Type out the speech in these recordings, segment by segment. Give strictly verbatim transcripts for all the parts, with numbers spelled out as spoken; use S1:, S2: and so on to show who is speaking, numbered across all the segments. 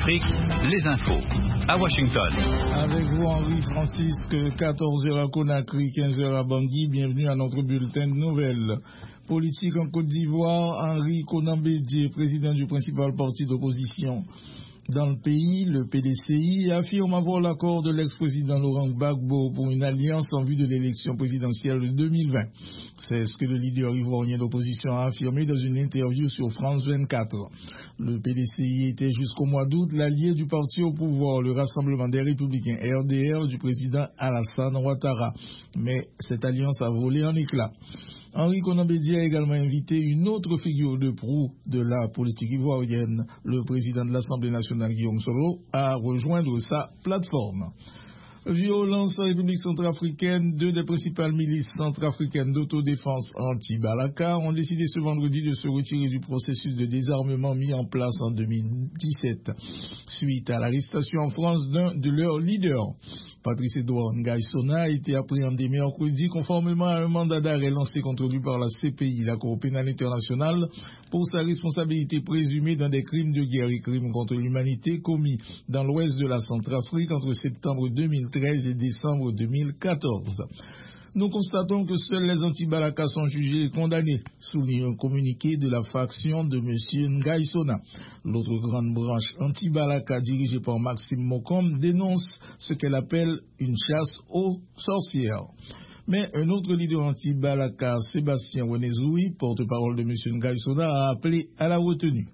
S1: Afrique, les infos. À Washington.
S2: Avec vous, Henri Francisque, quatorze heures à Conakry, quinze heures à Bangui. Bienvenue à notre bulletin de nouvelles. Politique en Côte d'Ivoire, Henri Konan Bédié, président du principal parti d'opposition dans le pays, le P D C I, affirme avoir l'accord de l'ex-président Laurent Gbagbo pour une alliance en vue de l'élection présidentielle de deux mille vingt. C'est ce que le leader ivoirien d'opposition a affirmé dans une interview sur France vingt-quatre. Le P D C I était jusqu'au mois d'août l'allié du parti au pouvoir, le Rassemblement des Républicains R D R du président Alassane Ouattara. Mais cette alliance a volé en éclats. Henri Konan Bédié a également invité une autre figure de proue de la politique ivoirienne, le président de l'Assemblée nationale Guillaume Soro, à rejoindre sa plateforme. Violence en République centrafricaine, deux des principales milices centrafricaines d'autodéfense anti-Balaka ont décidé ce vendredi de se retirer du processus de désarmement mis en place en deux mille dix-sept, suite à l'arrestation en France d'un de leurs leaders. Patrice Edouard Ngaïsona a été appréhendé mercredi conformément à un mandat d'arrêt lancé contre lui par la C P I, la Cour pénale internationale, pour sa responsabilité présumée dans des crimes de guerre et crimes contre l'humanité commis dans l'ouest de la Centrafrique entre septembre deux mille treize et décembre deux mille quatorze. Nous constatons que seuls les anti-Balaka sont jugés et condamnés, souligne un communiqué de la faction de M. Ngaïsona. L'autre grande branche anti-Balaka, dirigée par Maxime Mokom, dénonce ce qu'elle appelle une chasse aux sorcières. Mais un autre leader anti-Balaka, Sébastien Wenezoui, porte-parole de M. Ngaïsona, a appelé à la retenue.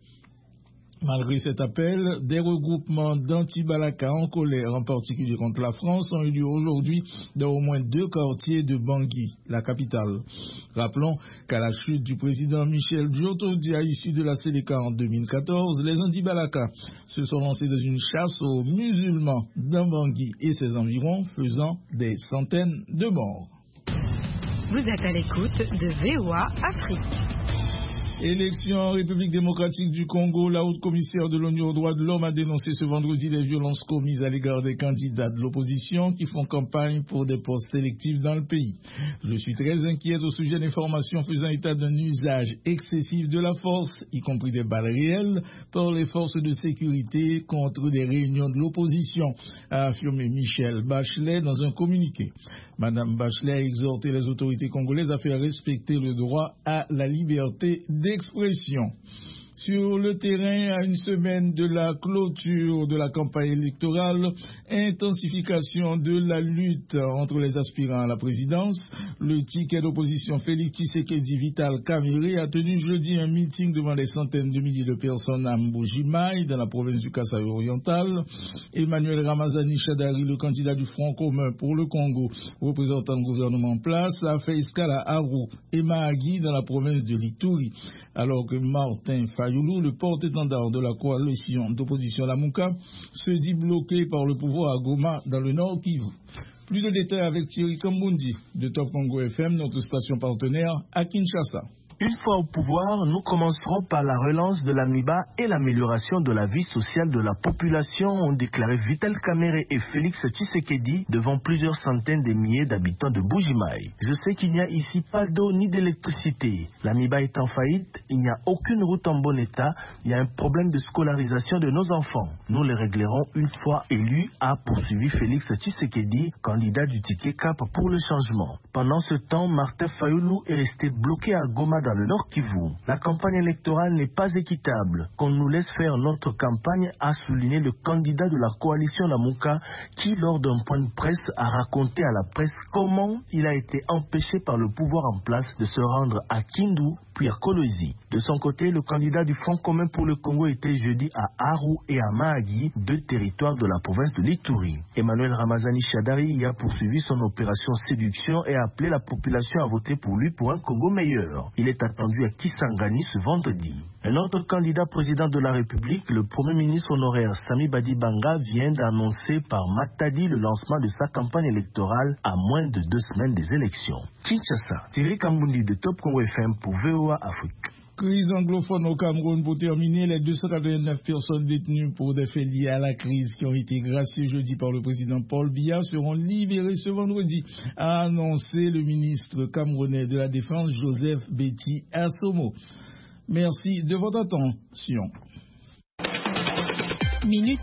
S2: Malgré cet appel, des regroupements d'anti-Balaka en colère, en particulier contre la France, ont eu lieu aujourd'hui dans au moins deux quartiers de Bangui, la capitale. Rappelons qu'à la chute du président Michel Djotodia, issu de la C D K en deux mille quatorze, les anti-Balaka se sont lancés dans une chasse aux musulmans dans Bangui et ses environs, faisant des centaines de morts.
S3: Vous êtes à l'écoute de V O A Afrique.
S2: Élection en République démocratique du Congo, la haute commissaire de l'ONU aux droits de l'homme a dénoncé ce vendredi les violences commises à l'égard des candidats de l'opposition qui font campagne pour des postes sélectifs dans le pays. Je suis très inquiète au sujet d'informations faisant état d'un usage excessif de la force, y compris des balles réelles, par les forces de sécurité contre des réunions de l'opposition, a affirmé Michelle Bachelet dans un communiqué. Madame Bachelet a exhorté les autorités congolaises à faire respecter le droit à la liberté d'expression. Sur le terrain, à une semaine de la clôture de la campagne électorale, intensification de la lutte entre les aspirants à la présidence, le ticket d'opposition Félix Tshisekedi Vital Kamerhe a tenu jeudi un meeting devant des centaines de milliers de personnes à Mbuji-Mayi, dans la province du Kasaï oriental. Emmanuel Ramazani Shadari, le candidat du Front commun pour le Congo, représentant le gouvernement en place, a fait escale à Aru et Mahagi dans la province de l'Ituri, alors que Martin Fayoulou, le porte-étendard de la coalition d'opposition Lamuka, se dit bloqué par le pouvoir à Goma dans le Nord Kivu. Plus de détails avec Thierry Kambundi de Top Congo F M, notre station partenaire à Kinshasa.
S4: Une fois au pouvoir, nous commencerons par la relance de l'Amiba et l'amélioration de la vie sociale de la population, ont déclaré Vital Kamerhe et Félix Tshisekedi devant plusieurs centaines de milliers d'habitants de Mbuji-Mayi. Je sais qu'il n'y a ici pas d'eau ni d'électricité. L'Amiba est en faillite, il n'y a aucune route en bon état, il y a un problème de scolarisation de nos enfants. Nous les réglerons une fois élus, a poursuivi Félix Tshisekedi, candidat du ticket Cap pour le changement. Pendant ce temps, Martin Fayoulou est resté bloqué à Goma dans le Nord Kivu. La campagne électorale n'est pas équitable. Qu'on nous laisse faire notre campagne, a souligné le candidat de la coalition Lamuka qui, lors d'un point de presse, a raconté à la presse comment il a été empêché par le pouvoir en place de se rendre à Kindu puis à Kolwezi. De son côté, le candidat du Front commun pour le Congo était jeudi à Aru et à Mahagi, deux territoires de la province de l'Ituri. Emmanuel Ramazani Shadari y a poursuivi son opération séduction et a appelé la population à voter pour lui pour un Congo meilleur. Il est attendu à Kisangani ce vendredi. Un autre candidat président de la République, le Premier ministre honoraire Sami Badibanga, vient d'annoncer par Matadi le lancement de sa campagne électorale à moins de deux semaines des élections. Kinshasa, Thierry Kambundi de Top Congo F M pour V O A Afrique.
S2: Crise anglophone au Cameroun. Pour terminer, les deux cent quatre-vingt-neuf personnes détenues pour des faits liés à la crise qui ont été graciées jeudi par le président Paul Biya seront libérées ce vendredi, a annoncé le ministre camerounais de la Défense Joseph Betty Assomo. Merci de votre attention. Minute